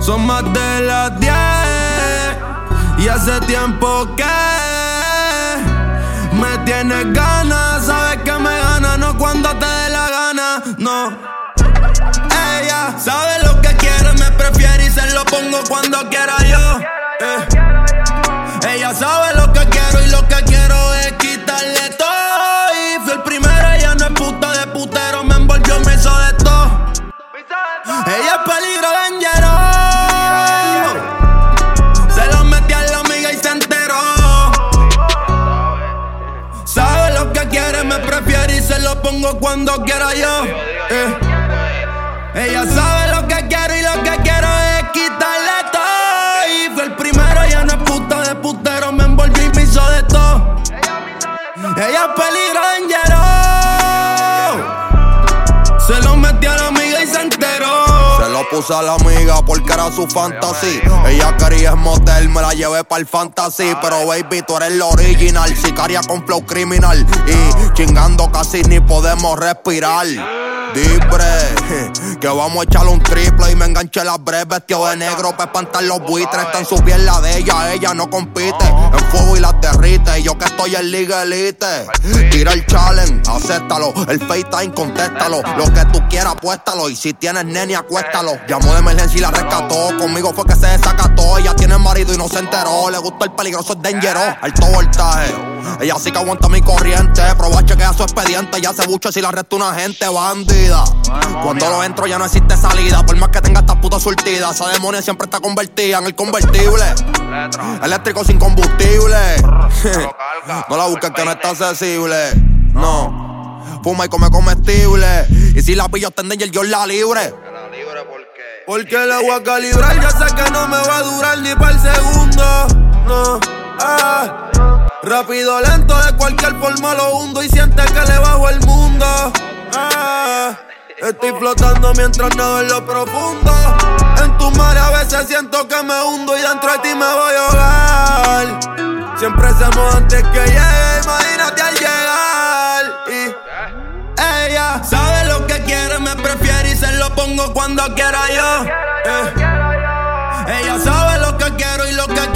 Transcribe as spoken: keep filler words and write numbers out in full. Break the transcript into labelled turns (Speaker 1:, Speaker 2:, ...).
Speaker 1: Son más de las diez y hace tiempo que me tienes ganas. Sabes que me gana, no cuando te dé la gana, no. Ella sabe lo que quiere, me prefiere y se lo pongo cuando quiera yo. Eh. Ella sabe lo que quiero y lo que quiero es quitarle todo. Y fui el primero, ella no es puta de putero, me envolvió, me hizo de todo. Ella es peligro dangerous. Se lo metí a la amiga y se enteró. Sabe lo que quiere, me prefiere y se lo pongo cuando quiera yo. Eh. Ella sabe lo que quiero y lo que quiero es quitarle todo. Y fue el primero, ella no es puta de putero, me envolvió y me hizo de todo. Ella es peligro dangerous. Se lo metí a la amiga y se enteró.
Speaker 2: Se lo puse a la amiga porque era su fantasy. Ella quería el motel, me la llevé pa'l fantasy. Pero baby, tú eres la original, sicaria con flow criminal. Y chingando casi ni podemos respirar. Dibre, que vamos a echarle un triple y me enganché las breves, vestido de negro pa' espantar los buitres. Está en su piel la de ella, ella no compite. En fuego y las derrite, y yo que estoy en liga elite. Tira el challenge, acéptalo. El FaceTime, contéstalo. Lo que tú quieras, apuéstalo. Y si tienes nene, acuéstalo. Llamó de emergencia y la rescató. Conmigo fue que se desacató. Ella tiene marido y no se enteró. Le gusta el peligroso, es dangerous. Alto voltaje. Ella sí que aguanta mi corriente. Probar chequea su expediente. Ya se bucha si la resta una gente bandida. Cuando lo entro ya no existe salida. Por más que tenga esta puta surtida, esa demonia siempre está convertida en el convertible. Eléctrico sin combustible. No la busques que no está accesible. No. Fuma y come comestible. Y si la pillo está en danger, yo la libre.
Speaker 1: Porque la voy a calibrar, ya sé que no me va a durar ni para el segundo. No, ah. Rápido, lento, de cualquier forma lo hundo y siente que le bajo el mundo. Ah. Estoy flotando mientras nado en lo profundo. En tu mar a veces siento que me hundo y dentro de ti me voy a ahogar. Siempre hacemos antes que llegue, imagínate al llegar. Y ella sabe lo que quiere, me prefiere y se lo pongo cuando quiera yo. Eh. Ella sabe lo que quiero y lo que